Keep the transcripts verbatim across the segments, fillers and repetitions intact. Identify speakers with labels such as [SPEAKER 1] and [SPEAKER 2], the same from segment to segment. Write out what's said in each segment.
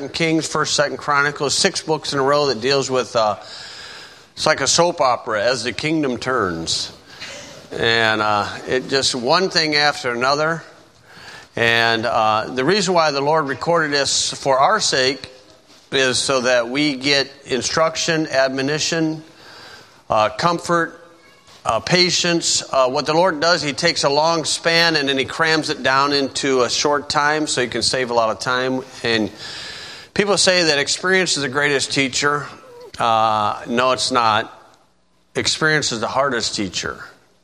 [SPEAKER 1] Second Kings, First, Second Chronicles, six books in a row that deals with, uh, it's like a soap opera, As the Kingdom Turns. And uh, it just one thing after another. And uh, the reason why the Lord recorded this for our sake is so that we get instruction, admonition, uh, comfort, Uh, patience. Uh, what the Lord does, He takes a long span and then He crams it down into a short time so He can save a lot of time. And people say that experience is the greatest teacher. Uh, no, it's not. Experience is the hardest teacher.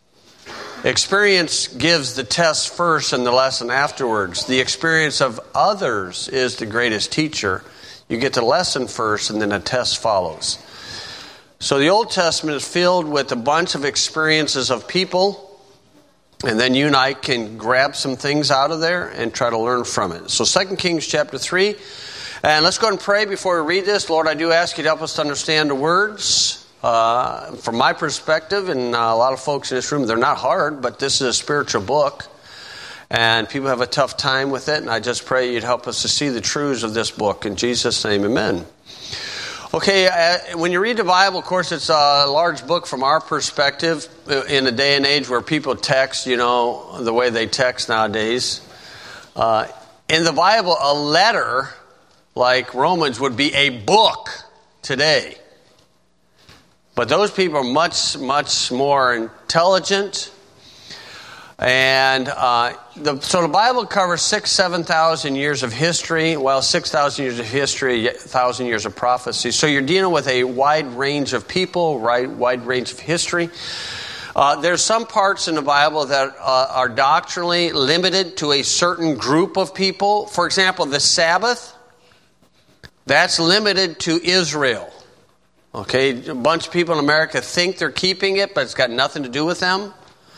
[SPEAKER 1] Experience gives the test first and the lesson afterwards. The experience of others is the greatest teacher. You get the lesson first and then the test follows. So the Old Testament is filled with a bunch of experiences of people, and then you and I can grab some things out of there and try to learn from it. So Second Kings chapter three, and let's go ahead and pray before we read this. Lord, I do ask you to help us to understand the words. Uh, from my perspective, and uh, a lot of folks in this room, they're not hard, but this is a spiritual book, and people have a tough time with it, and I just pray you'd help us to see the truths of this book. In Jesus' name, amen. Okay, uh, when you read the Bible, of course, it's a large book from our perspective in a day and age where people text, you know, the way they text nowadays. Uh, in the Bible, a letter like Romans would be a book today. But those people are much, much more intelligent. And uh, the, so the Bible covers six, seven thousand years of history. Well, six thousand years of history, a thousand years of prophecy. So you're dealing with a wide range of people, right? Wide range of history. Uh, there's some parts in the Bible that uh, are doctrinally limited to a certain group of people. For example, the Sabbath, that's limited to Israel. Okay, a bunch of people in America think they're keeping it, but it's got nothing to do with them.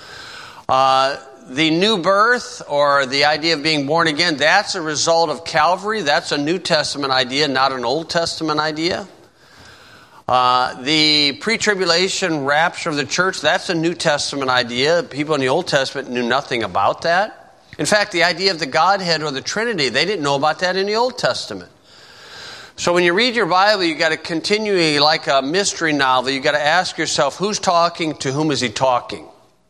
[SPEAKER 1] Uh, the new birth, or the idea of being born again, that's a result of Calvary. That's a New Testament idea, not an Old Testament idea. Uh, the pre-tribulation rapture of the church, that's a New Testament idea. People in the Old Testament knew nothing about that. In fact, the idea of the Godhead or the Trinity, they didn't know about that in the Old Testament. So when you read your Bible, you got to continue like a mystery novel. You got to ask yourself, who's talking? To whom is he talking?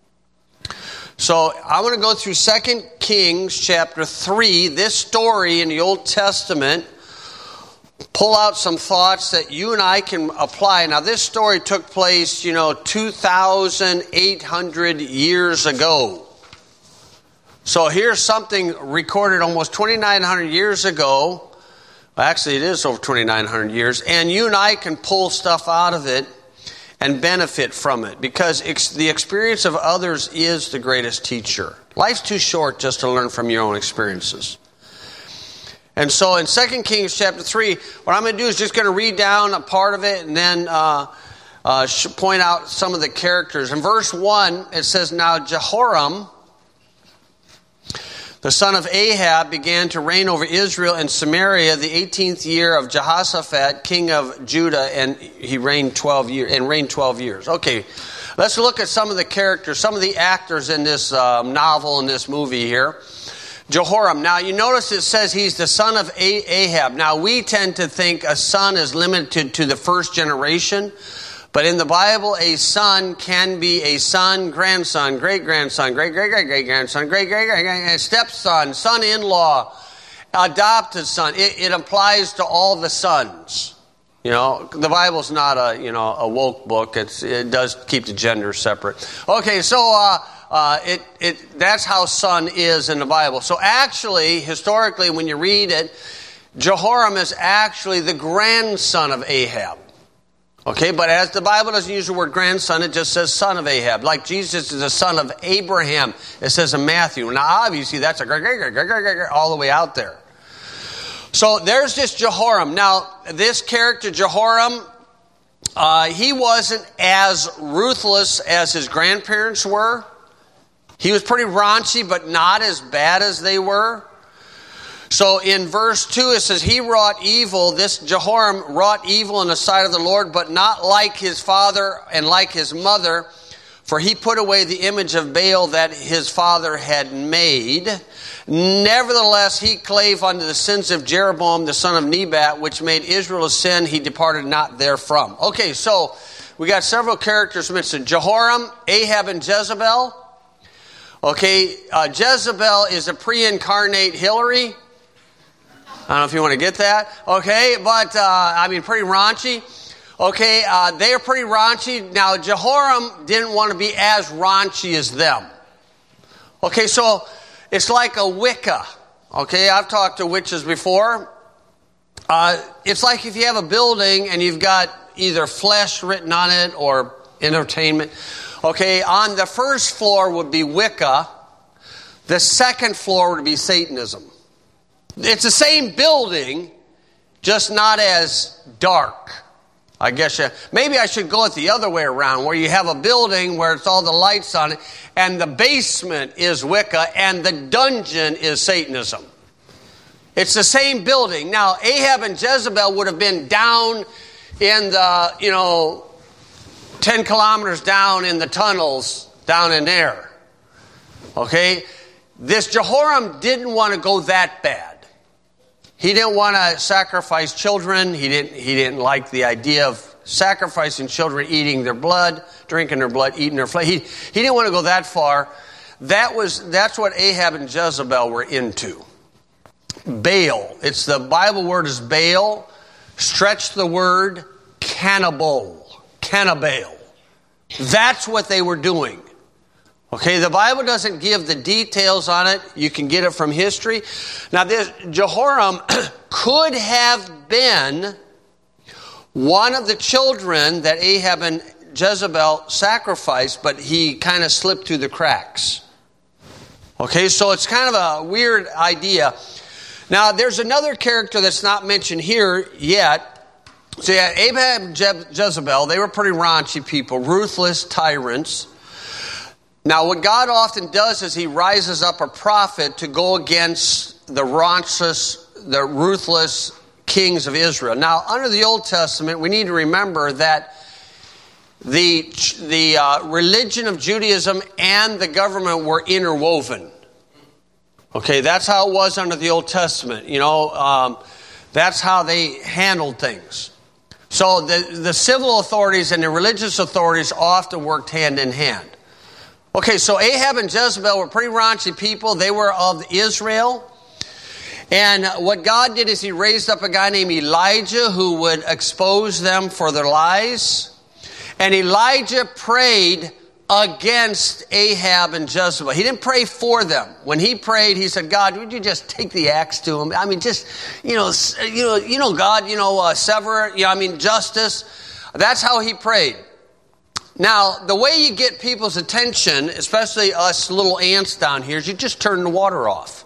[SPEAKER 1] So I want to go through Second Kings chapter three, this story in the Old Testament, pull out some thoughts that you and I can apply. Now this story took place, you know, two thousand eight hundred years ago. So here's something recorded almost twenty-nine hundred years ago. Well, actually, it is over twenty-nine hundred years. And you and I can pull stuff out of it and benefit from it, because ex- the experience of others is the greatest teacher. Life's too short just to learn from your own experiences. And so in Second Kings chapter three, what I'm going to do is just going to read down a part of it and then uh, uh, point out some of the characters. In verse one, it says, "Now Jehoram, the son of Ahab, began to reign over Israel and Samaria the eighteenth year of Jehoshaphat, king of Judah, and he reigned twelve years. And reigned twelve years. Okay, let's look at some of the characters, some of the actors in this uh, novel, in this movie here. Jehoram. Now, you notice it says he's the son of Ahab. Now, we tend to think a son is limited to the first generation. But in the Bible, a son can be a son, grandson, great-grandson, great-great-great-great-grandson, great-great-great-great, stepson, son-in-law, adopted son. It, it applies to all the sons. You know, the Bible's not a, you know, a woke book. It's, it does keep the gender separate. Okay, so uh, uh, it, it, that's how son is in the Bible. So actually, historically, when you read it, Jehoram is actually the grandson of Ahab. Okay, but as the Bible doesn't use the word grandson, it just says son of Ahab. Like Jesus is the son of Abraham, it says in Matthew. Now, obviously, that's a great, great, great, great, great, great, all the way out there. So there's this Jehoram. Now, this character, Jehoram, uh, he wasn't as ruthless as his grandparents were. He was pretty raunchy, but not as bad as they were. So in verse two, it says, he wrought evil, this Jehoram wrought evil in the sight of the Lord, but not like his father and like his mother, for he put away the image of Baal that his father had made. Nevertheless, he clave unto the sins of Jeroboam, the son of Nebat, which made Israel to sin. He departed not therefrom. Okay, so we got several characters mentioned. Jehoram, Ahab, and Jezebel. Okay, uh, Jezebel is a pre-incarnate Hillary. I don't know if you want to get that. Okay, but, uh, I mean, pretty raunchy. Okay, uh, they are pretty raunchy. Now, Jehoram didn't want to be as raunchy as them. Okay, so it's like a Wicca. Okay, I've talked to witches before. Uh, it's like if you have a building and you've got either flesh written on it or entertainment. Okay, on the first floor would be Wicca. The second floor would be Satanism. It's the same building, just not as dark. I guess you, maybe I should go it the other way around, where you have a building where it's all the lights on it, and the basement is Wicca, and the dungeon is Satanism. It's the same building. Now, Ahab and Jezebel would have been down in the, you know, ten kilometers down in the tunnels, down in there. Okay? This Jehoram didn't want to go that bad. He didn't want to sacrifice children. He didn't, he didn't like the idea of sacrificing children, eating their blood, drinking their blood, eating their flesh. He, he didn't want to go that far. That was, that's what Ahab and Jezebel were into. Baal. It's the Bible word is Baal. Stretch the word cannibal. Cannibal. That's what they were doing. Okay, the Bible doesn't give the details on it. You can get it from history. Now, this Jehoram could have been one of the children that Ahab and Jezebel sacrificed, but he kind of slipped through the cracks. Okay, so it's kind of a weird idea. Now, there's another character that's not mentioned here yet. So, yeah, Ahab and Je- Jezebel, they were pretty raunchy people, ruthless tyrants. Now, what God often does is he rises up a prophet to go against the raunchous, the ruthless kings of Israel. Now, under the Old Testament, we need to remember that the, the uh, religion of Judaism and the government were interwoven. Okay, that's how it was under the Old Testament. You know, um, that's how they handled things. So the, the civil authorities and the religious authorities often worked hand in hand. Okay, so Ahab and Jezebel were pretty raunchy people. They were of Israel. And what God did is he raised up a guy named Elijah who would expose them for their lies. And Elijah prayed against Ahab and Jezebel. He didn't pray for them. When he prayed, he said, God, would you just take the axe to him? I mean, just, you know, you know, you know, God, you know, uh, sever it. You know, I mean, justice. That's how he prayed. Now, the way you get people's attention, especially us little ants down here, is you just turn the water off.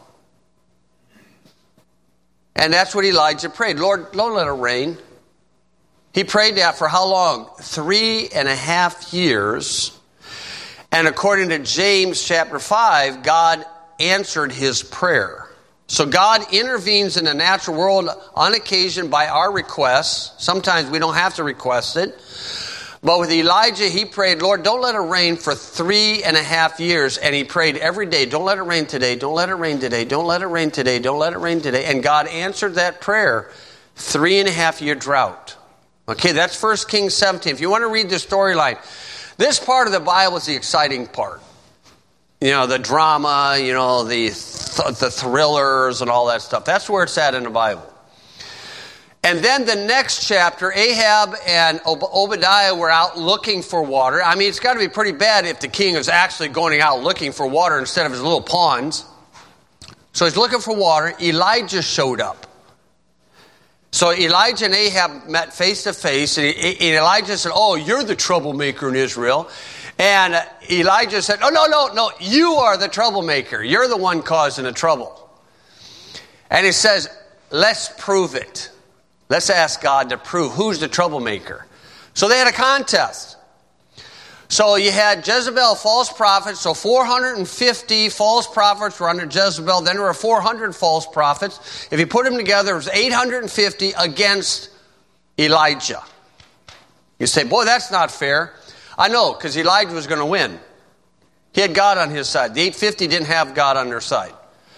[SPEAKER 1] And that's what Elijah prayed. Lord, don't let it rain. He prayed that for how long? Three and a half years. And according to James chapter five, God answered his prayer. So God intervenes in the natural world on occasion by our requests. Sometimes we don't have to request it. But with Elijah, he prayed, Lord, don't let it rain for three and a half years. And he prayed every day, don't let it rain today, don't let it rain today, don't let it rain today, don't let it rain today. And God answered that prayer, three and a half year drought. Okay, that's First Kings seventeen. If you want to read the storyline, this part of the Bible is the exciting part. You know, the drama, you know, the, th- the thrillers and all that stuff. That's where it's at in the Bible. And then the next chapter, Ahab and Ob- Obadiah were out looking for water. I mean, it's got to be pretty bad if the king is actually going out looking for water instead of his little ponds. So he's looking for water. Elijah showed up. So Elijah and Ahab met face to face. And Elijah said, oh, you're the troublemaker in Israel. And Elijah said, oh, no, no, no, you are the troublemaker. You're the one causing the trouble. And he says, let's prove it. Let's ask God to prove who's the troublemaker. So they had a contest. So you had Jezebel, false prophets. So four hundred fifty false prophets were under Jezebel. Then there were four hundred false prophets. If you put them together, it was eight hundred fifty against Elijah. You say, boy, that's not fair. I know, because Elijah was going to win. He had God on his side. The eight hundred fifty didn't have God on their side.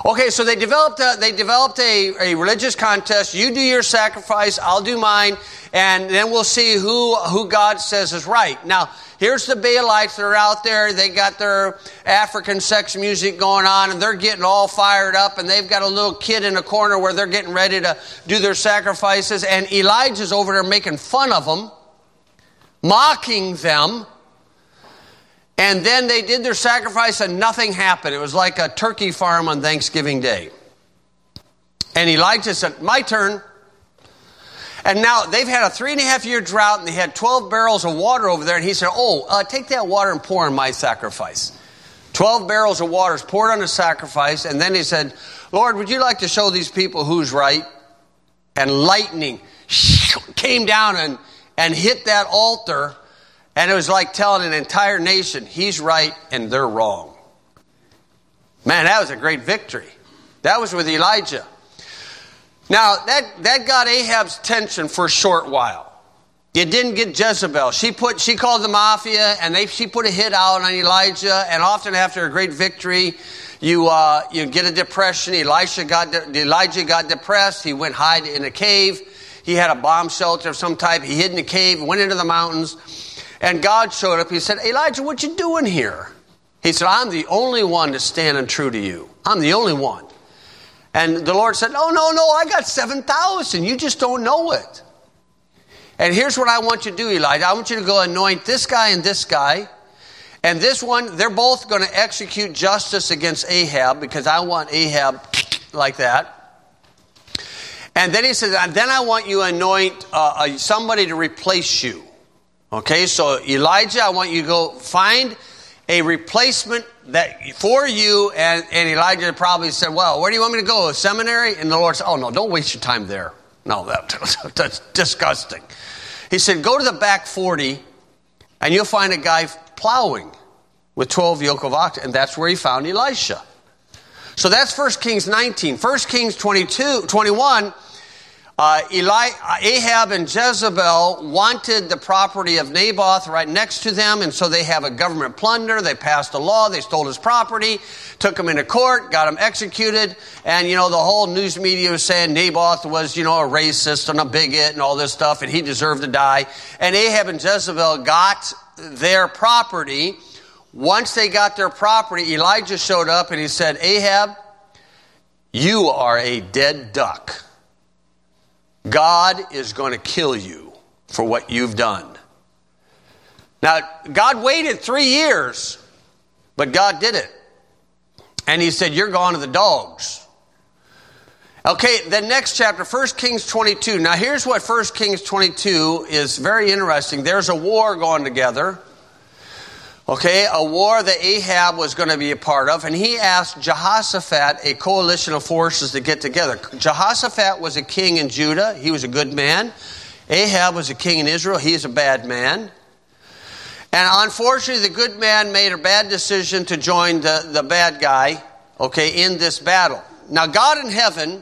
[SPEAKER 1] Okay, so they developed a, they developed a, a religious contest. You do your sacrifice, I'll do mine, and then we'll see who who God says is right. Now, here's the Baalites that are out there. They got their African sex music going on, and they're getting all fired up, and they've got a little kid in a corner where they're getting ready to do their sacrifices, and Elijah's over there making fun of them, mocking them. And then they did their sacrifice and nothing happened. It was like a turkey farm on Thanksgiving Day. And Elijah said, my turn. And now they've had a three and a half year drought, and they had twelve barrels of water over there. And he said, oh, uh, take that water and pour on my sacrifice. twelve barrels of water is poured on the sacrifice. And then he said, Lord, would you like to show these people who's right? And lightning came down and, and hit that altar. And it was like telling an entire nation, he's right and they're wrong. Man, that was a great victory. That was with Elijah. Now, that, that got Ahab's attention for a short while. It didn't get Jezebel. She put she called the mafia, and they she put a hit out on Elijah. And often after a great victory, you uh, you get a depression. Elisha got de- Elijah got depressed. He went hide in a cave. He had a bomb shelter of some type. He hid in a cave, went into the mountains. And God showed up. He said, Elijah, what you doing here? He said, I'm the only one that's standing true to you. I'm the only one. And the Lord said, no, no, no, I got seven thousand. You just don't know it. And here's what I want you to do, Elijah. I want you to go anoint this guy and this guy. And this one, they're both going to execute justice against Ahab, because I want Ahab like that. And then he says, and then I want you to anoint uh, somebody to replace you. Okay, so Elijah, I want you to go find a replacement that for you. And, and Elijah probably said, well, where do you want me to go? A seminary? And the Lord said, oh, no, don't waste your time there. No, that, that's disgusting. He said, go to the back forty, and you'll find a guy plowing with twelve yoke of oxen. And that's where he found Elisha. So that's First Kings nineteen. First Kings twenty-two, twenty-one, Uh, Eli, Ahab and Jezebel wanted the property of Naboth right next to them, and so they have a government plunder. They passed a law. They stole his property, took him into court, got him executed, and, you know, the whole news media was saying Naboth was, you know, a racist and a bigot and all this stuff, and he deserved to die. And Ahab and Jezebel got their property. Once they got their property, Elijah showed up, and he said, Ahab, you are a dead duck. God is going to kill you for what you've done. Now, God waited three years, but God did it. And he said, you're gone to the dogs. Okay, the next chapter, First Kings twenty-two. Now, here's what First Kings twenty-two is very interesting. There's a war going together. Okay, a war that Ahab was going to be a part of, and he asked Jehoshaphat, a coalition of forces, to get together. Jehoshaphat was a king in Judah. He was a good man. Ahab was a king in Israel. He is a bad man. And unfortunately, the good man made a bad decision to join the, the bad guy, okay, in this battle. Now, God in heaven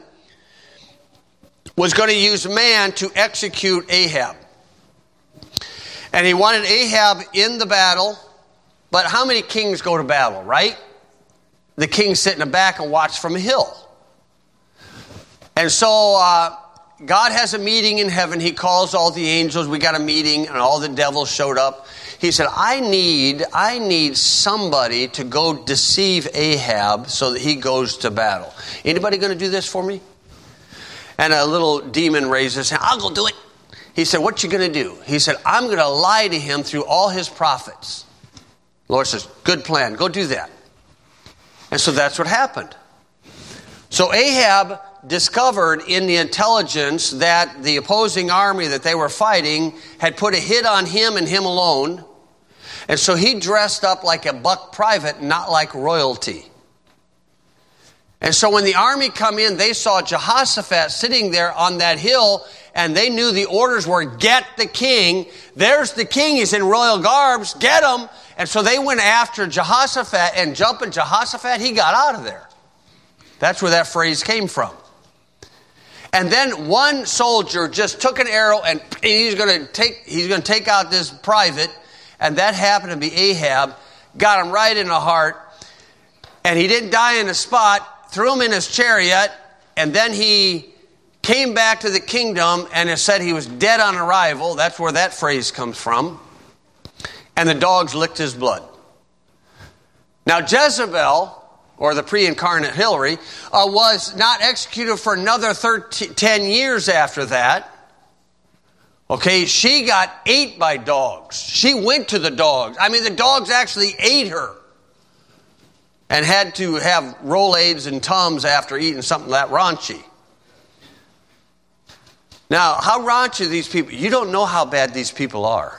[SPEAKER 1] was going to use man to execute Ahab. And he wanted Ahab in the battle. But how many kings go to battle, right? The king sit in the back and watch from a hill. And so uh, God has a meeting in heaven. He calls all the angels. We got a meeting, and all the devils showed up. He said, I need, I need somebody to go deceive Ahab so that he goes to battle. Anybody going to do this for me? And a little demon raised his hand. I'll go do it. He said, what you going to do? He said, I'm going to lie to him through all his prophets. The Lord says, good plan. Go do that. And so that's what happened. So Ahab discovered in the intelligence that the opposing army that they were fighting had put a hit on him and him alone. And so he dressed up like a buck private, not like royalty. And so when the army come in, they saw Jehoshaphat sitting there on that hill, and they knew the orders were, get the king. There's the king. He's in royal garbs. Get him. And so they went after Jehoshaphat, and jumping Jehoshaphat, he got out of there. That's where that phrase came from. And then one soldier just took an arrow, and he's going to take he's going to take out this private, and that happened to be Ahab. Got him right in the heart, and he didn't die in the spot. threw him in his chariot, and then he came back to the kingdom, and it said he was dead on arrival. That's where that phrase comes from. And the dogs licked his blood. Now Jezebel, or the pre-incarnate Hillary, uh, was not executed for another thirteen, ten years after that. Okay, she got ate by dogs. She went to the dogs. I mean, the dogs actually ate her. And had to have Rolaids and Tums after eating something that raunchy. Now, how raunchy are these people? You don't know how bad these people are.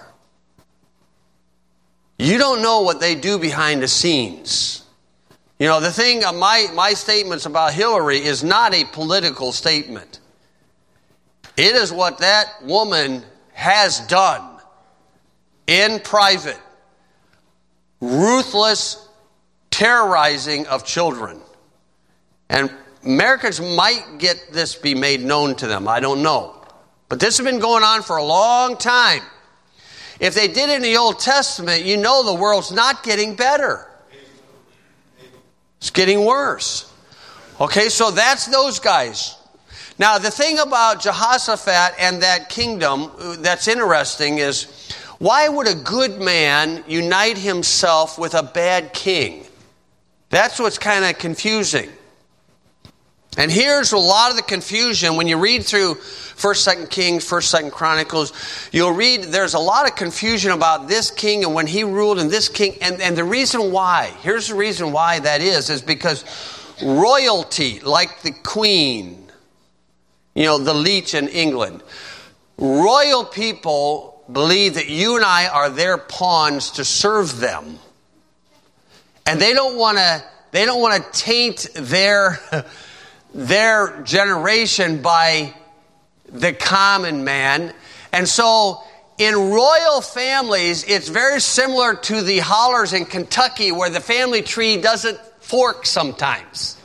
[SPEAKER 1] You don't know what they do behind the scenes. You know, the thing, uh, my, my statements about Hillary is not a political statement. It is what that woman has done in private. Ruthless terrorizing of children. And Americans might get this be made known to them. I don't know. But this has been going on for a long time. If they did it in the Old Testament, you know the world's not getting better. It's getting worse. Okay, so that's those guys. Now, the thing about Jehoshaphat and that kingdom that's interesting is, why would a good man unite himself with a bad king? That's what's kind of confusing. And here's a lot of the confusion. When you read through First, Second Kings, First, Second Chronicles, you'll read there's a lot of confusion about this king and when he ruled and this king. And, and the reason why, here's the reason why that is, is because royalty, like the queen, you know, the leech in England, royal people believe that you and I are their pawns to serve them. And they don't want to, they don't want to taint their, their generation by the common man. And so in royal families, it's very similar to the hollers in Kentucky where the family tree doesn't fork sometimes.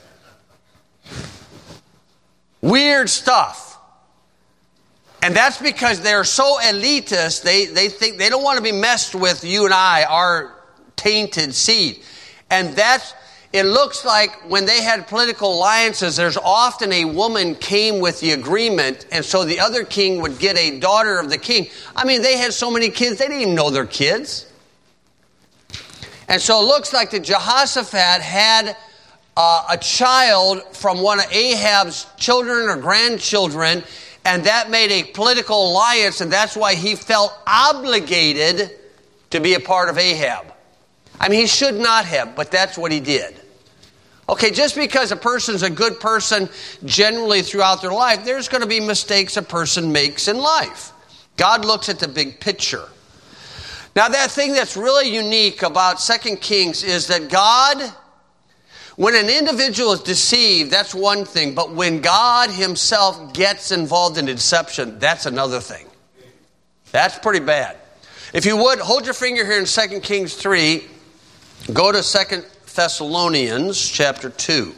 [SPEAKER 1] Weird stuff. And that's because they're so elitist, they, they think they don't want to be messed with you and I, our tainted seed. And that's, it looks like when they had political alliances, there's often a woman came with the agreement, and so the other king would get a daughter of the king. I mean, they had so many kids, they didn't even know their kids. And so it looks like that Jehoshaphat had uh, a child from one of Ahab's children or grandchildren, and that made a political alliance, and that's why he felt obligated to be a part of Ahab. I mean, he should not have, but that's what he did. Okay, just because a person's a good person generally throughout their life, there's going to be mistakes a person makes in life. God looks at the big picture. Now, that thing that's really unique about Second Kings is that God, when an individual is deceived, that's one thing. But when God himself gets involved in deception, that's another thing. That's pretty bad. If you would, hold your finger here in Second Kings three. Go to Second Thessalonians chapter two.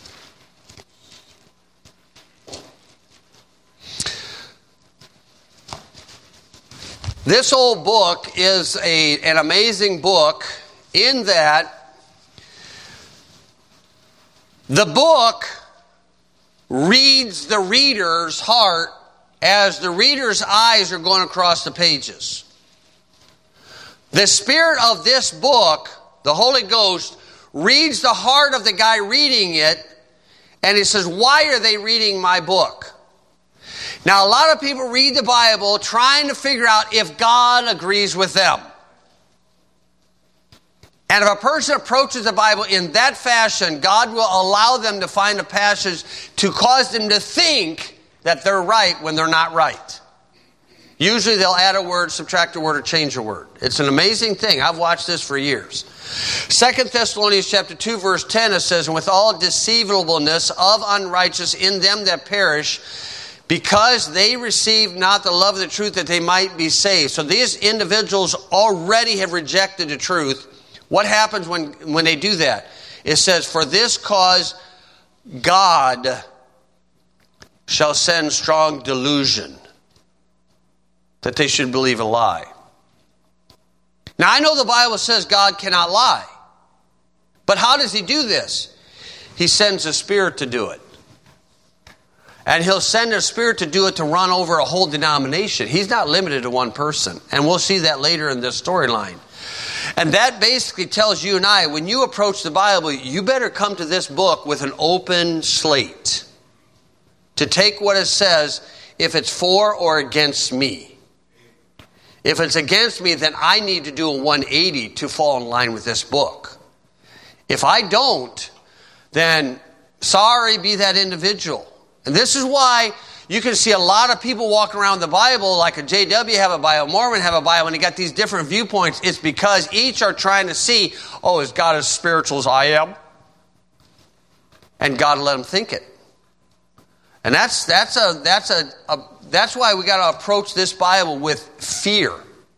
[SPEAKER 1] This old book is a, an amazing book in that the book reads the reader's heart as the reader's eyes are going across the pages. The spirit of this book, the Holy Ghost, reads the heart of the guy reading it, and he says, why are they reading my book? Now, a lot of people read the Bible trying to figure out if God agrees with them. And if a person approaches the Bible in that fashion, God will allow them to find a passage to cause them to think that they're right when they're not right. Usually they'll add a word, subtract a word, or change a word. It's an amazing thing. I've watched this for years. Second Thessalonians chapter two, verse ten, it says, and with all deceivableness of unrighteous in them that perish, because they received not the love of the truth that they might be saved. So these individuals already have rejected the truth. What happens when, when they do that? It says, for this cause God shall send strong delusion, that they should believe a lie. Now, I know the Bible says God cannot lie. But how does he do this? He sends a spirit to do it. And he'll send a spirit to do it to run over a whole denomination. He's not limited to one person. And we'll see that later in this storyline. And that basically tells you and I, when you approach the Bible, you better come to this book with an open slate to take what it says, if it's for or against me. If it's against me, then I need to do a one eighty to fall in line with this book. If I don't, then sorry be that individual. And this is why you can see a lot of people walking around the Bible, like a J W have a Bible, Mormon have a Bible, and they got these different viewpoints. It's because each are trying to see, oh, is God as spiritual as I am? And God let them think it. And that's that's a that's a, a that's why we got to approach this Bible with fear.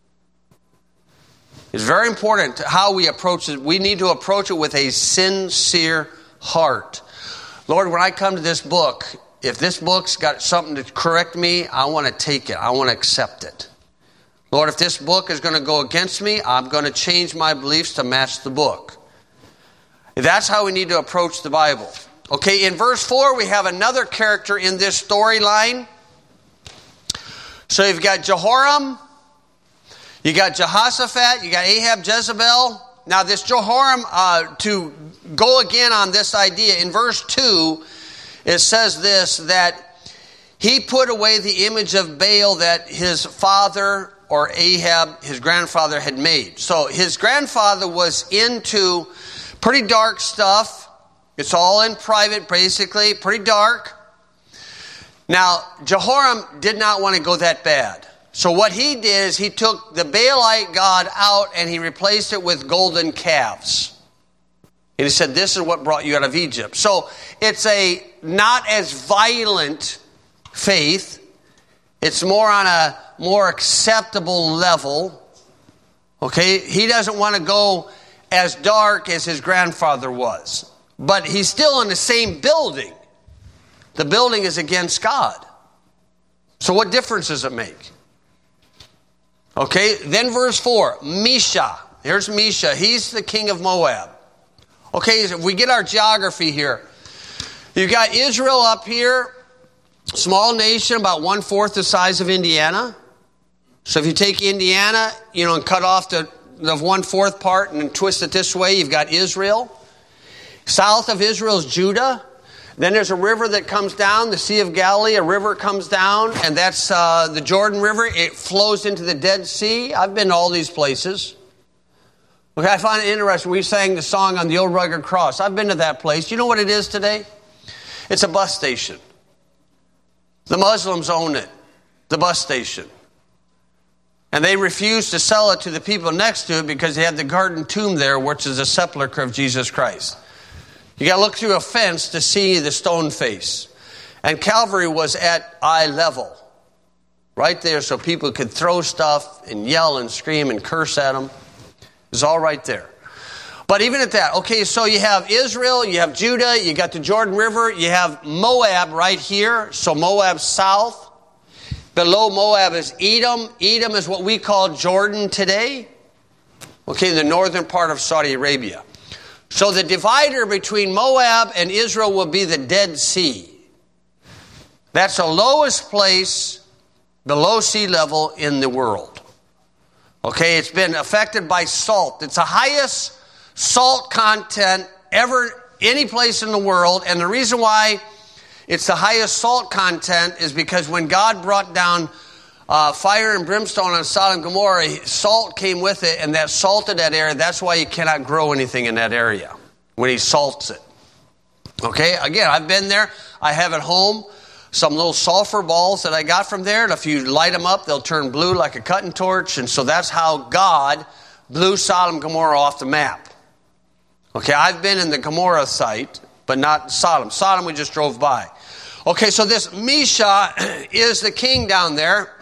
[SPEAKER 1] It's very important how we approach it. We need to approach it with a sincere heart. Lord, when I come to this book, if this book's got something to correct me, I want to take it. I want to accept it. Lord, if this book is going to go against me, I'm going to change my beliefs to match the book. That's how we need to approach the Bible. Okay, in verse four, we have another character in this storyline. So you've got Jehoram, you got Jehoshaphat, you got Ahab, Jezebel. Now this Jehoram, uh, to go again on this idea, in verse two, it says this, that he put away the image of Baal that his father or Ahab, his grandfather, had made. So his grandfather was into pretty dark stuff. It's all in private, basically, pretty dark. Now, Jehoram did not want to go that bad. So what he did is he took the Baalite god out and he replaced it with golden calves. And he said, this is what brought you out of Egypt. So it's a not as violent faith. It's more on a more acceptable level. Okay? He doesn't want to go as dark as his grandfather was. But he's still in the same building. The building is against God. So what difference does it make? Okay, then verse four, Mesha. Here's Mesha. He's the king of Moab. Okay, if we get our geography here. You've got Israel up here, small nation, about one-fourth the size of Indiana. So if you take Indiana, you know, and cut off the, the one-fourth part and then twist it this way, you've got Israel. South of Israel is Judah. Then there's a river that comes down, the Sea of Galilee. A river comes down, and that's uh, the Jordan River. It flows into the Dead Sea. I've been to all these places. Okay, I find it interesting. We sang the song on the old rugged cross. I've been to that place. You know what it is today? It's a bus station. The Muslims own it, the bus station. And they refuse to sell it to the people next to it because they have the garden tomb there, which is a sepulcher of Jesus Christ. You got to look through a fence to see the stone face. And Calvary was at eye level, right there, so people could throw stuff and yell and scream and curse at them. It was all right there. But even at that, okay, so you have Israel, you have Judah, you got the Jordan River, you have Moab right here, so Moab south. Below Moab is Edom. Edom is what we call Jordan today. Okay, the northern part of Saudi Arabia. So the divider between Moab and Israel will be the Dead Sea. That's the lowest place below sea level in the world. Okay, it's been affected by salt. It's the highest salt content ever, any place in the world. And the reason why it's the highest salt content is because when God brought down uh, fire and brimstone on Sodom and Gomorrah, salt came with it, and that salted that area. That's why you cannot grow anything in that area when he salts it. Okay, again, I've been there. I have at home some little sulfur balls that I got from there, and if you light them up, they'll turn blue like a cutting torch, and so that's how God blew Sodom and Gomorrah off the map. Okay, I've been in the Gomorrah site, but not Sodom. Sodom we just drove by. Okay, so this Mesha is the king down there.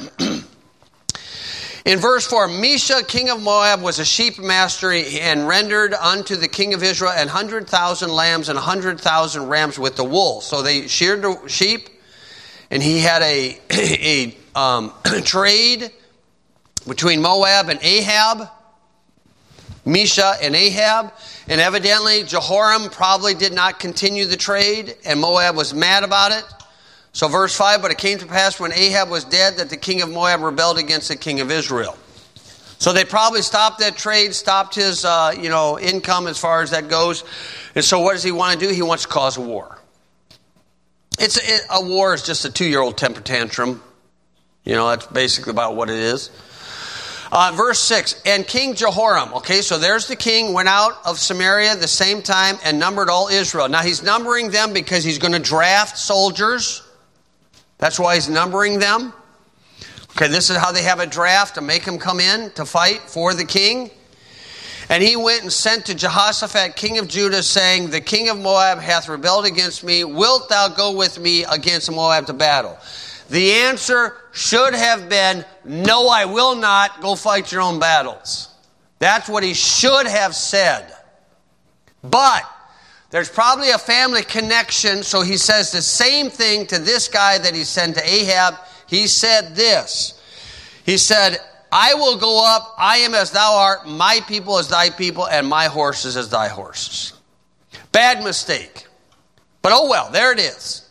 [SPEAKER 1] In verse four, Mesha, king of Moab, was a sheep master and rendered unto the king of Israel an hundred thousand lambs and a hundred thousand rams with the wool. So they sheared the sheep, and he had a, a um, trade between Moab and Ahab. Mesha and Ahab. And evidently, Jehoram probably did not continue the trade, and Moab was mad about it. So verse five, but it came to pass when Ahab was dead that the king of Moab rebelled against the king of Israel. So they probably stopped that trade, stopped his uh, you know, income as far as that goes. And so what does he want to do? He wants to cause a war. It's it, a war is just a two-year-old temper tantrum. You know, that's basically about what it is. Uh, verse six, and King Jehoram, okay, so there's the king, went out of Samaria the same time and numbered all Israel. Now he's numbering them because he's going to draft soldiers. That's why he's numbering them. Okay, this is how they have a draft to make them come in to fight for the king. And he went and sent to Jehoshaphat, king of Judah, saying, the king of Moab hath rebelled against me. Wilt thou go with me against Moab to battle? The answer should have been, no, I will not. Go fight your own battles. That's what he should have said. But there's probably a family connection, so he says the same thing to this guy that he sent to Ahab. He said this. He said, I will go up, I am as thou art, my people as thy people, and my horses as thy horses. Bad mistake. But oh well, there it is.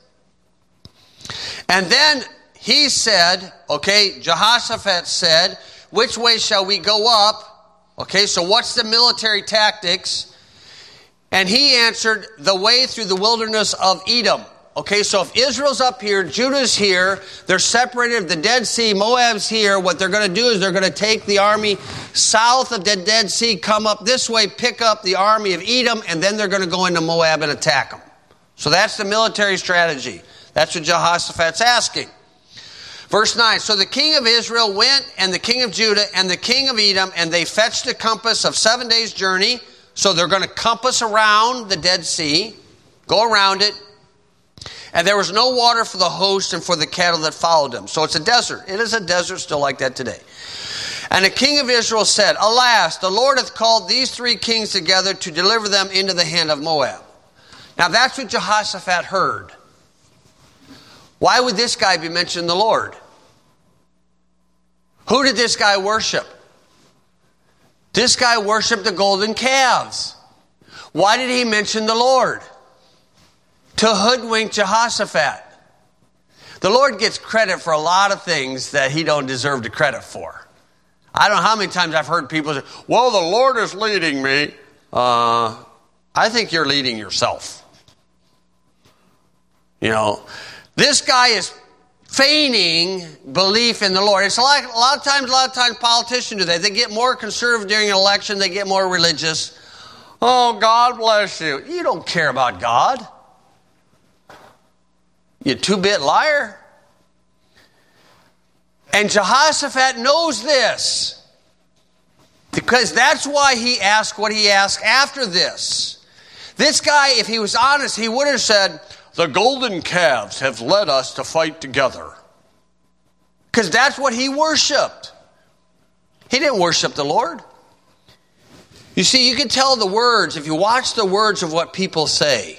[SPEAKER 1] And then he said, okay, Jehoshaphat said, which way shall we go up? Okay, so what's the military tactics? And he answered, the way through the wilderness of Edom. Okay, so if Israel's up here, Judah's here, they're separated, the Dead Sea, Moab's here, what they're going to do is they're going to take the army south of the Dead Sea, come up this way, pick up the army of Edom, and then they're going to go into Moab and attack them. So that's the military strategy. That's what Jehoshaphat's asking. Verse nine, so the king of Israel went, and the king of Judah, and the king of Edom, and they fetched a compass of seven days' journey. So they're going to compass around the Dead Sea, go around it. And there was no water for the host and for the cattle that followed them. So it's a desert. It is a desert still like that today. And the king of Israel said, alas, the Lord hath called these three kings together to deliver them into the hand of Moab. Now that's what Jehoshaphat heard. Why would this guy be mentioning the Lord? Who did this guy worship? This guy worshiped the golden calves. Why did he mention the Lord? To hoodwink Jehoshaphat. The Lord gets credit for a lot of things that he don't deserve the credit for. I don't know how many times I've heard people say, well, the Lord is leading me. Uh, I think you're leading yourself. You know, this guy is feigning belief in the Lord. It's a lot, a lot of times, a lot of times politicians do that. They get more conservative during an election. They get more religious. Oh, God bless you. You don't care about God. You two-bit liar. And Jehoshaphat knows this. Because that's why he asked what he asked after this. This guy, if he was honest, he would have said, the golden calves have led us to fight together. Because that's what he worshipped. He didn't worship the Lord. You see, you can tell the words, if you watch the words of what people say.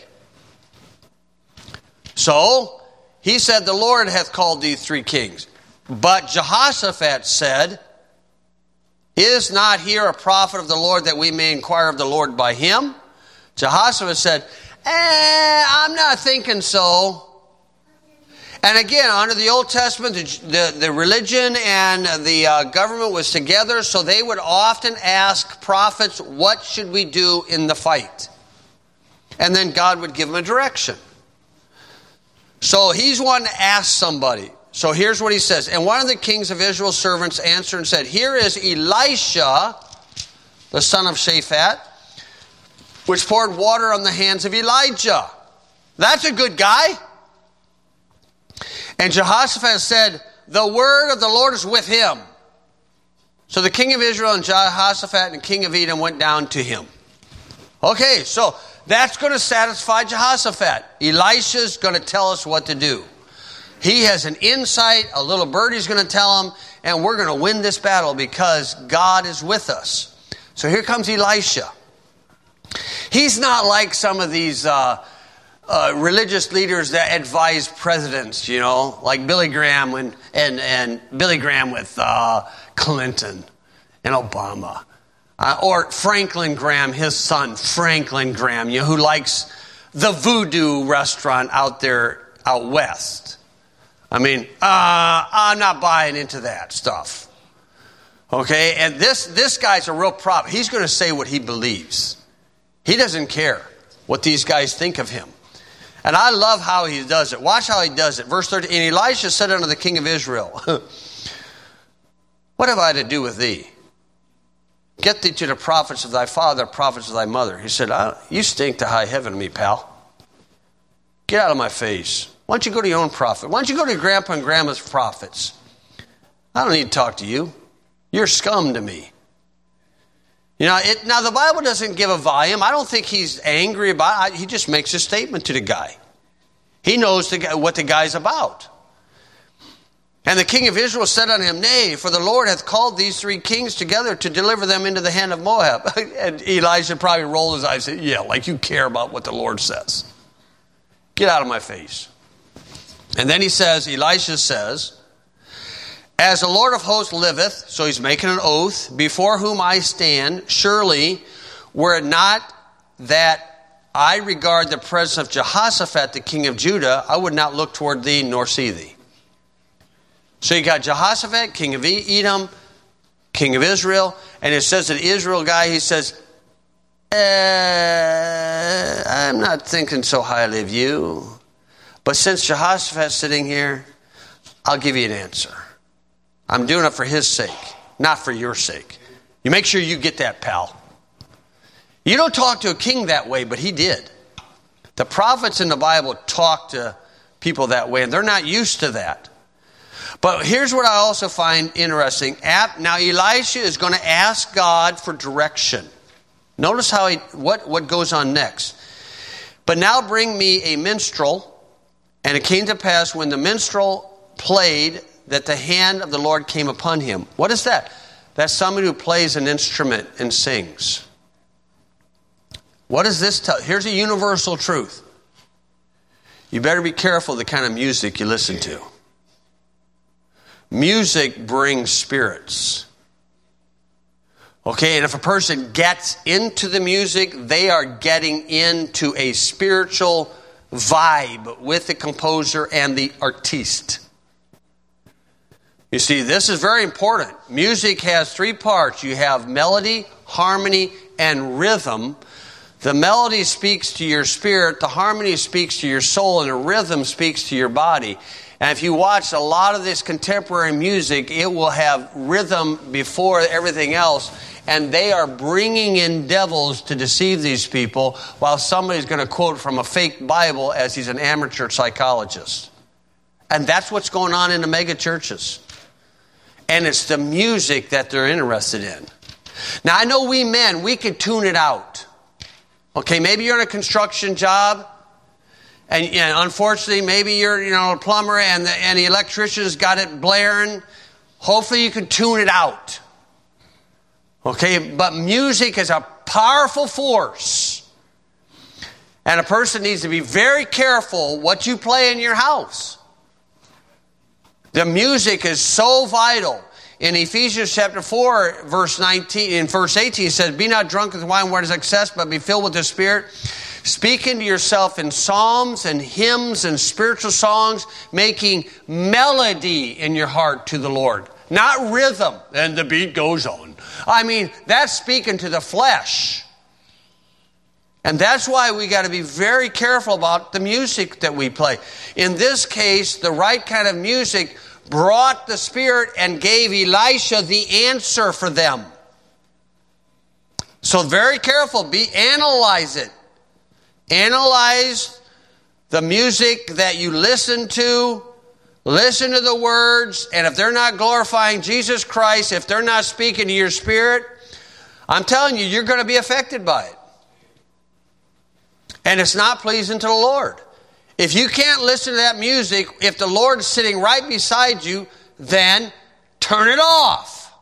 [SPEAKER 1] So, he said, the Lord hath called these three kings. But Jehoshaphat said, is not here a prophet of the Lord that we may inquire of the Lord by him? Jehoshaphat said, eh, I'm not thinking so. And again, under the Old Testament, the, the, the religion and the uh, government was together, so they would often ask prophets, what should we do in the fight? And then God would give them a direction. So he's wanting to ask somebody. So here's what he says. And one of the kings of Israel's servants answered and said, here is Elisha, the son of Shaphat, which poured water on the hands of Elijah. That's a good guy. And Jehoshaphat said, the word of the Lord is with him. So the king of Israel and Jehoshaphat and king of Edom went down to him. Okay, so that's going to satisfy Jehoshaphat. Elisha's going to tell us what to do. He has an insight, a little birdie's going to tell him, and we're going to win this battle because God is with us. So here comes Elisha. He's not like some of these uh, uh, religious leaders that advise presidents, you know, like Billy Graham and and, and Billy Graham with uh, Clinton and Obama. Uh, or Franklin Graham, his son, Franklin Graham, you know, who likes the Voodoo restaurant out there out west. I mean, uh, I'm not buying into that stuff. Okay, and this, this guy's a real prop. He's going to say what he believes. He doesn't care what these guys think of him. And I love how he does it. Watch how he does it. Verse thirteen, and Elisha said unto the king of Israel, what have I to do with thee? Get thee to the prophets of thy father, prophets of thy mother. He said, you stink to high heaven to me, pal. Get out of my face. Why don't you go to your own prophet? Why don't you go to your grandpa and grandma's prophets? I don't need to talk to you. You're scum to me. You know, it, now the Bible doesn't give a volume. I don't think he's angry about it. He just makes a statement to the guy. He knows the, what the guy's about. And the king of Israel said unto him, nay, for the Lord hath called these three kings together to deliver them into the hand of Moab. And Elijah probably rolled his eyes and said, yeah, like you care about what the Lord says. Get out of my face. And then he says, Elisha says, as the Lord of hosts liveth, so he's making an oath, before whom I stand, surely were it not that I regard the presence of Jehoshaphat, the king of Judah, I would not look toward thee nor see thee. So you got Jehoshaphat, king of Edom, king of Israel, and it says that Israel guy, he says, eh, I'm not thinking so highly of you. But since Jehoshaphat's sitting here, I'll give you an answer. I'm doing it for his sake, not for your sake. You make sure you get that, pal. You don't talk to a king that way, but he did. The prophets in the Bible talk to people that way, and they're not used to that. But here's what I also find interesting. Now Elisha is going to ask God for direction. Notice how he, what, what goes on next. But now bring me a minstrel. And it came to pass when the minstrel played that the hand of the Lord came upon him. What is that? That's somebody who plays an instrument and sings. What does this tell? Here's a universal truth. You better be careful the kind of music you listen to. Music brings spirits. Okay, and if a person gets into the music, they are getting into a spiritual vibe with the composer and the artiste. You see, this is very important. Music has three parts. You have melody, harmony, and rhythm. The melody speaks to your spirit, the harmony speaks to your soul, and the rhythm speaks to your body. And if you watch a lot of this contemporary music, it will have rhythm before everything else. And they are bringing in devils to deceive these people while somebody's going to quote from a fake Bible as he's an amateur psychologist. And that's what's going on in the mega churches. And it's the music that they're interested in. Now, I know we men, we can tune it out. Okay, maybe you're in a construction job. And, and unfortunately, maybe you're, you know, a plumber and the, and the electrician's got it blaring. Hopefully you can tune it out. Okay, but music is a powerful force. And a person needs to be very careful what you play in your house. The music is so vital. In Ephesians chapter four, verse nineteen, in verse eighteen, it says, be not drunk with wine where it is excess, but be filled with the Spirit, speaking to yourself in psalms and hymns and spiritual songs, making melody in your heart to the Lord. Not rhythm, and the beat goes on. I mean, that's speaking to the flesh. And that's why we got to be very careful about the music that we play. In this case, the right kind of music brought the Spirit and gave Elisha the answer for them. So very careful. Be analyze it. Analyze the music that you listen to. Listen to the words. And if they're not glorifying Jesus Christ, if they're not speaking to your spirit, I'm telling you, you're going to be affected by it. And it's not pleasing to the Lord. If you can't listen to that music, if the Lord is sitting right beside you, then turn it off.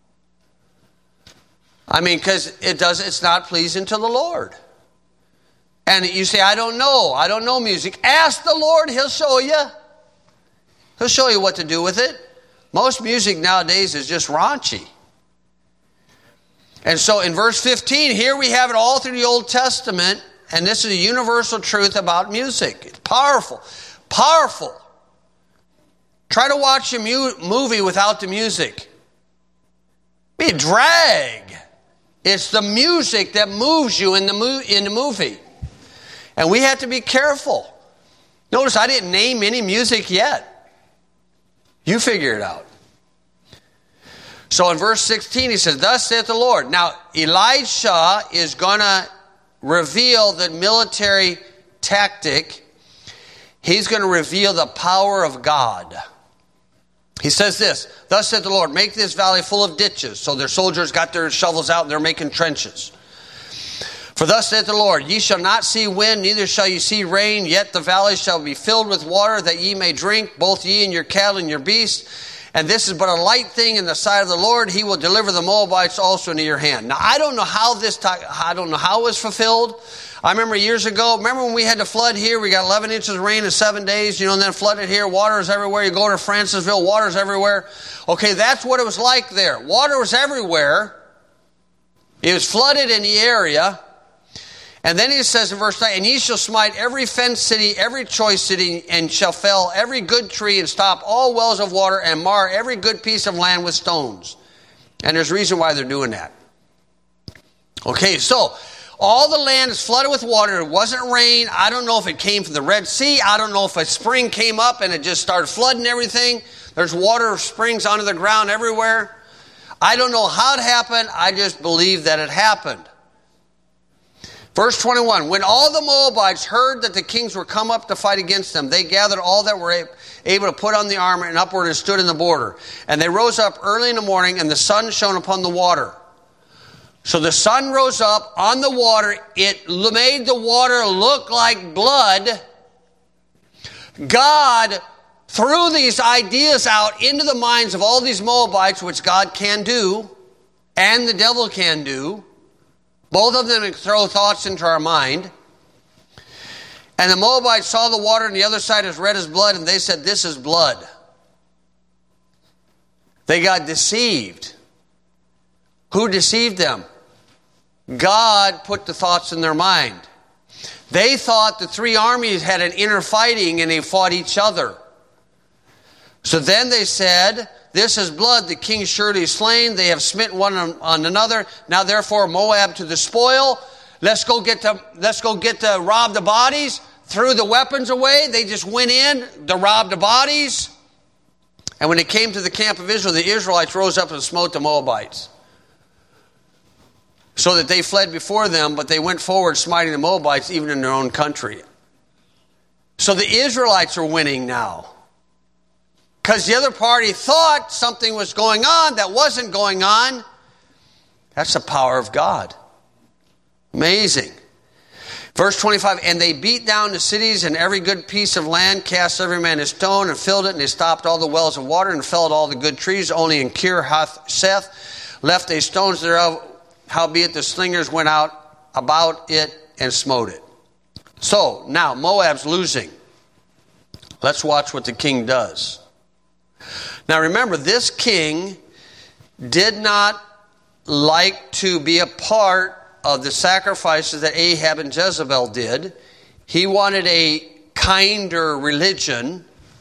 [SPEAKER 1] I mean, because it does, it's not pleasing to the Lord. And you say, I don't know. I don't know music. Ask the Lord. He'll show you. He'll show you what to do with it. Most music nowadays is just raunchy. And so in verse fifteen, here we have it all through the Old Testament, and this is a universal truth about music. It's powerful. Powerful. Try to watch a mu- movie without the music. Be a drag. It's the music that moves you in the, mo- in the movie. And we have to be careful. Notice I didn't name any music yet. You figure it out. So in verse sixteen, he says, thus saith the Lord. Now, Elisha is going to reveal the military tactic. He's going to reveal the power of God. He says this, thus saith the Lord, make this valley full of ditches. So their soldiers got their shovels out and they're making trenches. For thus saith the Lord, ye shall not see wind, neither shall ye see rain, yet the valley shall be filled with water, that ye may drink, both ye and your cattle and your beasts. And this is but a light thing in the sight of the Lord. He will deliver the Moabites also into your hand. Now, I don't know how this, I don't know how it was fulfilled. I remember years ago, remember when we had the flood here? We got eleven inches of rain in seven days, you know, and then flooded here. Water is everywhere. You go to Francisville, water is everywhere. Okay, that's what it was like there. Water was everywhere. It was flooded in the area. And then he says in verse nine, and ye shall smite every fenced city, every choice city, and shall fell every good tree, and stop all wells of water, and mar every good piece of land with stones. And there's a reason why they're doing that. Okay, so all the land is flooded with water. It wasn't rain. I don't know if it came from the Red Sea. I don't know if a spring came up and it just started flooding everything. There's water springs under the ground everywhere. I don't know how it happened. I just believe that it happened. Verse twenty-one, when all the Moabites heard that the kings were come up to fight against them, they gathered all that were able to put on the armor and upward and stood in the border. And they rose up early in the morning, and the sun shone upon the water. So the sun rose up on the water. It made the water look like blood. God threw these ideas out into the minds of all these Moabites, which God can do, and the devil can do. Both of them can throw thoughts into our mind. And the Moabites saw the water on the other side as red as blood, and they said, this is blood. They got deceived. Who deceived them? God put the thoughts in their mind. They thought the three armies had an inner fighting and they fought each other. So then they said, this is blood, the king surely slain. They have smitten one on another. Now therefore Moab to the spoil. Let's go get to, let's go get to rob the bodies. Threw the weapons away. They just went in to rob the bodies. And when they came to the camp of Israel, the Israelites rose up and smote the Moabites. So that they fled before them, but they went forward smiting the Moabites even in their own country. So the Israelites are winning now. Because the other party thought something was going on that wasn't going on. That's the power of God. Amazing. Verse twenty-five, and they beat down the cities and every good piece of land, cast every man a stone and filled it, and they stopped all the wells of water and felled all the good trees. Only in Kir Hath-Seth left they stones thereof. Howbeit the slingers went out about it and smote it. So, now Moab's losing. Let's watch what the king does. Now remember, this king did not like to be a part of the sacrifices that Ahab and Jezebel did. He wanted a kinder religion.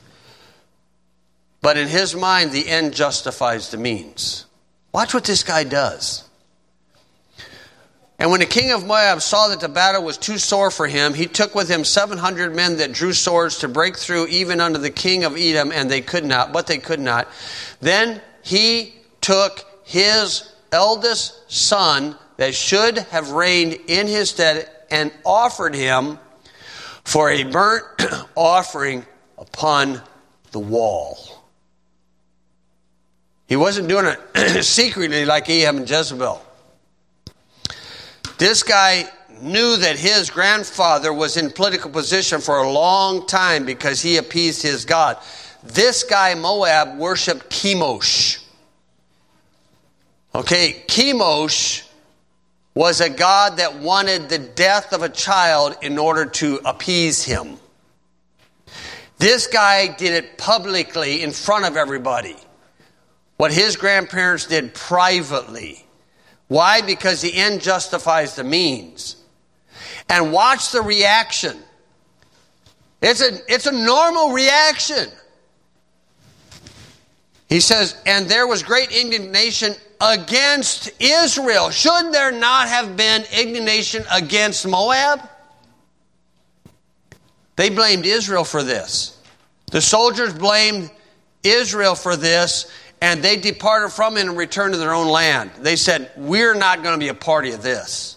[SPEAKER 1] But in his mind, the end justifies the means. Watch what this guy does. And when the king of Moab saw that the battle was too sore for him, he took with him seven hundred men that drew swords to break through even unto the king of Edom, and they could not, but they could not. Then he took his eldest son that should have reigned in his stead and offered him for a burnt offering upon the wall. He wasn't doing it secretly like Ahab and Jezebel. This guy knew that his grandfather was in political position for a long time because he appeased his God. This guy, Moab, worshipped Chemosh. Okay, Chemosh was a god that wanted the death of a child in order to appease him. This guy did it publicly in front of everybody. What his grandparents did privately. Why? Because the end justifies the means. And watch the reaction. It's a, it's a normal reaction. He says, and there was great indignation against Israel. Should there not have been indignation against Moab? They blamed Israel for this. The soldiers blamed Israel for this, and they departed from it and returned to their own land. They said, we're not going to be a party of this.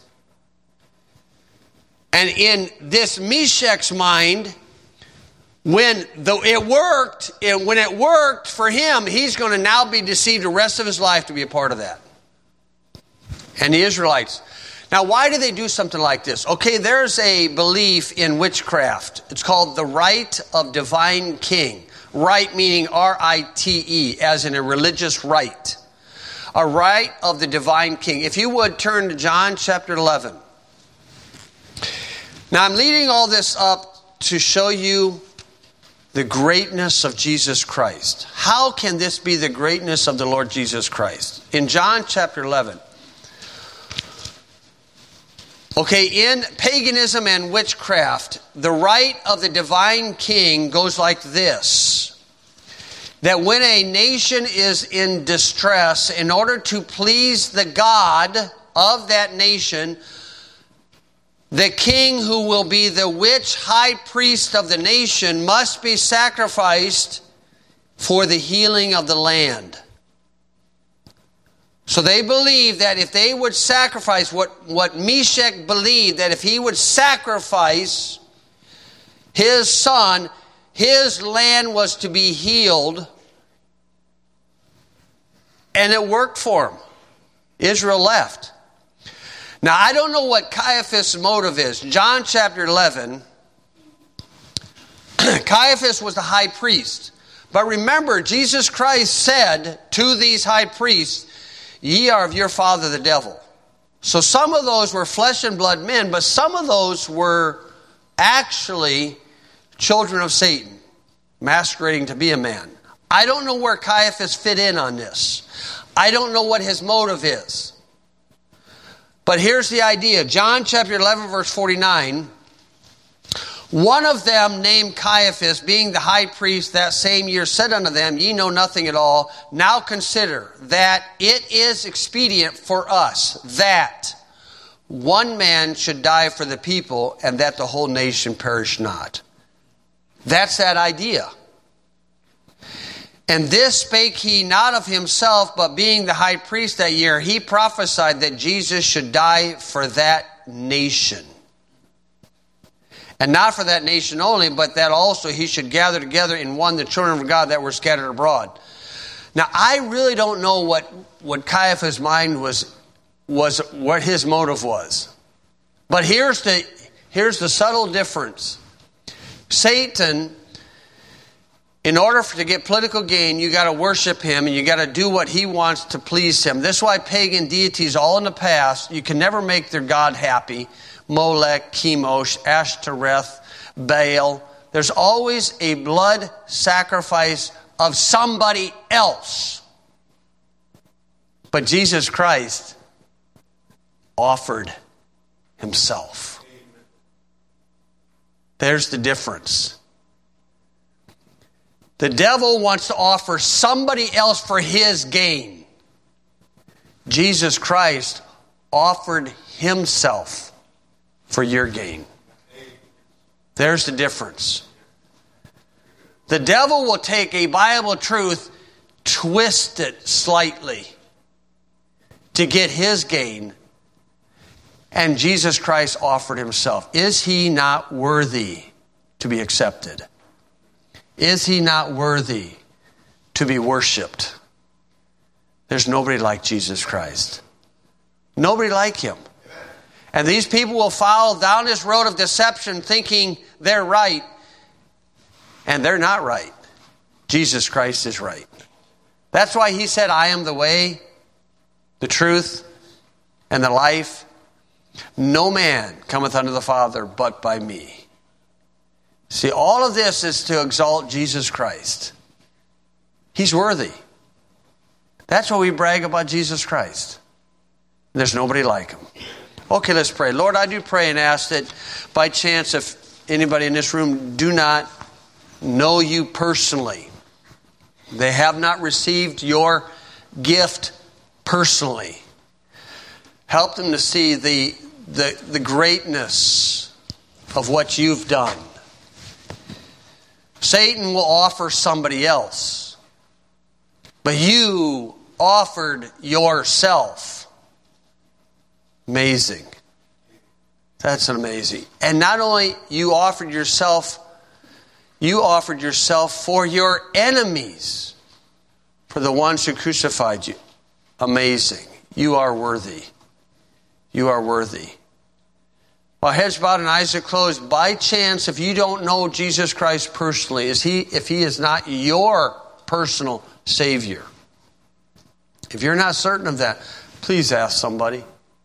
[SPEAKER 1] And in this Meshach's mind, when the, it worked, and when it worked for him, he's going to now be deceived the rest of his life to be a part of that. And the Israelites. Now, why do they do something like this? Okay, there's a belief in witchcraft. It's called the rite of divine king. Rite meaning R I T E, as in a religious rite. A rite of the divine king. If you would turn to John chapter eleven. Now, I'm leading all this up to show you the greatness of Jesus Christ. How can this be the greatness of the Lord Jesus Christ? In John chapter eleven. Okay, in paganism and witchcraft, the rite of the divine king goes like this. That when a nation is in distress, in order to please the God of that nation, the king who will be the witch high priest of the nation must be sacrificed for the healing of the land. So they believe that if they would sacrifice, what, what Meshach believed, that if he would sacrifice his son, his land was to be healed. And it worked for him. Israel left. Now, I don't know what Caiaphas' motive is. John chapter eleven, Caiaphas was the high priest. But remember, Jesus Christ said to these high priests, ye are of your father the devil. So some of those were flesh and blood men, but some of those were actually children of Satan, masquerading to be a man. I don't know where Caiaphas fit in on this. I don't know what his motive is. But here's the idea. John chapter eleven, verse forty-nine. One of them, named Caiaphas, being the high priest that same year, said unto them, ye know nothing at all. Now consider that it is expedient for us that one man should die for the people, and that the whole nation perish not. That's that idea. And this spake he not of himself, but being the high priest that year, he prophesied that Jesus should die for that nation. And not for that nation only, but that also he should gather together in one the children of God that were scattered abroad. Now, I really don't know what, what Caiaphas' mind was, was, what his motive was. But here's the, here's the subtle difference. Satan, in order for, to get political gain, you got to worship him and you got to do what he wants to please him. This is why pagan deities all in the past, you can never make their God happy. Molech, Chemosh, Ashtoreth, Baal. There's always a blood sacrifice of somebody else. But Jesus Christ offered himself. There's the difference. The devil wants to offer somebody else for his gain. Jesus Christ offered himself for your gain. There's the difference. The devil will take a Bible truth, twist it slightly to get his gain, and Jesus Christ offered himself. Is he not worthy to be accepted? Is he not worthy to be worshiped? There's nobody like Jesus Christ. Nobody like him. And these people will follow down this road of deception thinking they're right. And they're not right. Jesus Christ is right. That's why he said, I am the way, the truth, and the life. No man cometh unto the Father but by me. See, all of this is to exalt Jesus Christ. He's worthy. That's why we brag about Jesus Christ. There's nobody like him. Okay, let's pray. Lord, I do pray and ask that by chance, if anybody in this room do not know you personally, they have not received your gift personally, help them to see the, the, the greatness of what you've done. Satan will offer somebody else, but you offered yourself. Amazing. That's amazing. And not only you offered yourself, you offered yourself for your enemies, for the ones who crucified you. Amazing. You are worthy. You are worthy. While heads bowed and eyes are closed, by chance, if you don't know Jesus Christ personally, is he, if he is not your personal Savior, if you're not certain of that, please ask somebody.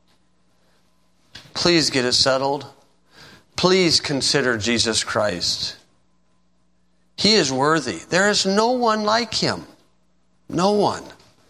[SPEAKER 1] Please get it settled. Please consider Jesus Christ. He is worthy. There is no one like him. No one.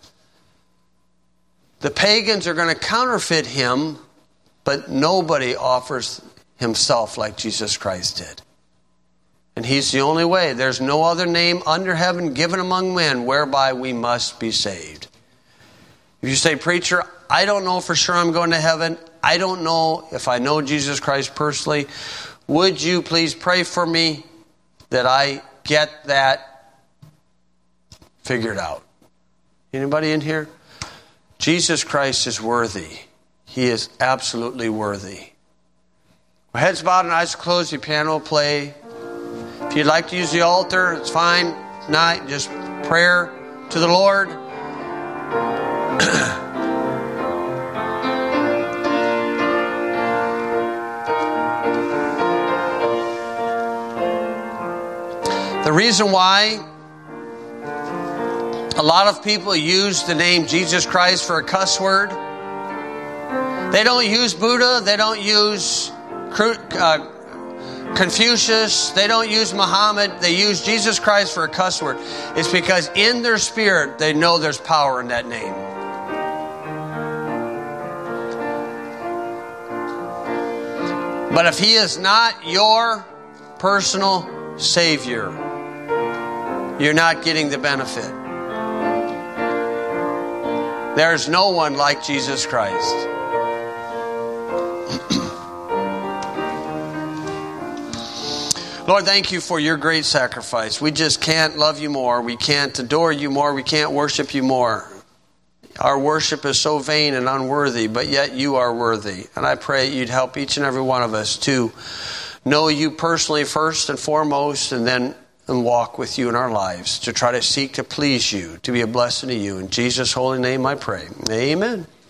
[SPEAKER 1] The pagans are going to counterfeit him, but nobody offers himself like Jesus Christ did. And he's the only way. There's no other name under heaven given among men whereby we must be saved. If you say, preacher, I don't know for sure I'm going to heaven. I don't know if I know Jesus Christ personally. Would you please pray for me that I get that figured out? Anybody in here? Jesus Christ is worthy. He is absolutely worthy. Heads bowed and eyes closed, the piano will play. If you'd like to use the altar, it's fine. Not just prayer to the Lord. The reason why a lot of people use the name Jesus Christ for a cuss word, they don't use Buddha, they don't use uh, Confucius, they don't use Muhammad, they use Jesus Christ for a cuss word. It's because in their spirit they know there's power in that name. But if he is not your personal Savior, you're not getting the benefit. There's no one like Jesus Christ. Lord, thank you for your great sacrifice. We just can't love you more. We can't adore you more. We can't worship you more. Our worship is so vain and unworthy, but yet you are worthy. And I pray you'd help each and every one of us to know you personally first and foremost, and then and walk with you in our lives, to try to seek to please you, to be a blessing to you. In Jesus' holy name I pray. Amen.